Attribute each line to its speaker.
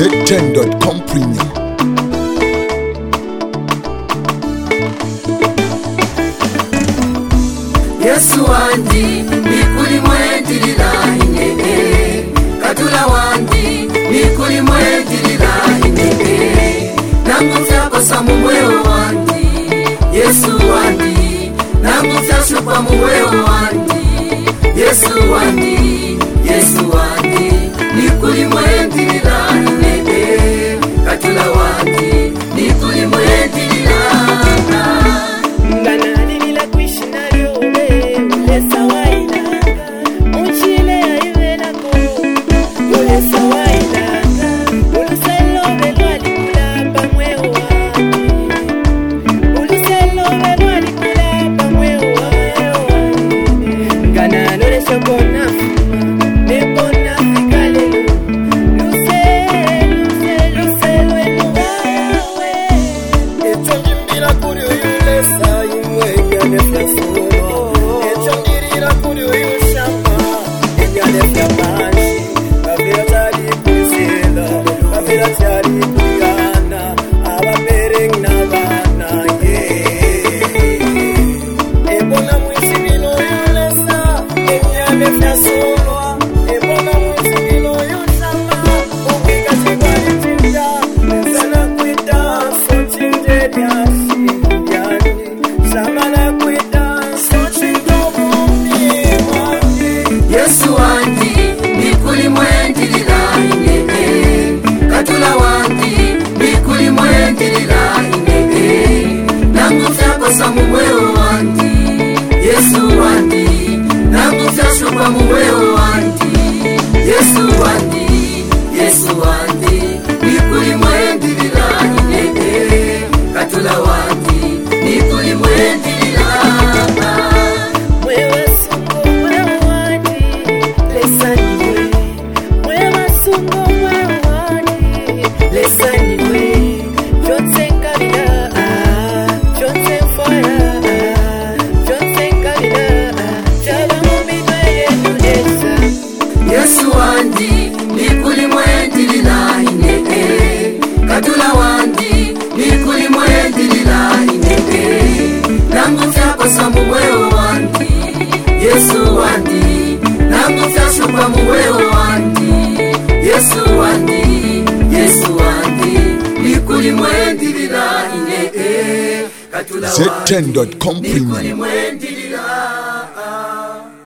Speaker 1: Z10.com Premium.
Speaker 2: Yesu wandi nikuli mwendirira inene Katula wandi nikuli mwendirira inene Nangu vyakosa mumweo wandi Yesu wandi Nangu vyashupa mumweo wandi Yesu wandi Yesu wandi nikuli mwendirira inene Katula wandi nikuli mwendirira Yesu wandi nikuli mwendirira inene Katula wandi nikuli mwendirira inene Nangu vyakosa mumweo wandi Yesu wandi Nangu vyashupa mumweo wandi Yesu wandi Yesu wandi nikuli mwendirira inene Katula wandi nikuli mwendirira Yesu wandi nikuli mwendirira inene Katula wandi nikuli mwendirira inene Nangu vyakosa mumweo wandi Yesu wandi Nangu vyashupa mumweo wandi Yesu wandi Yesu wandi nikuli mwendirira inene Katula wandi
Speaker 1: Z10.com Premium.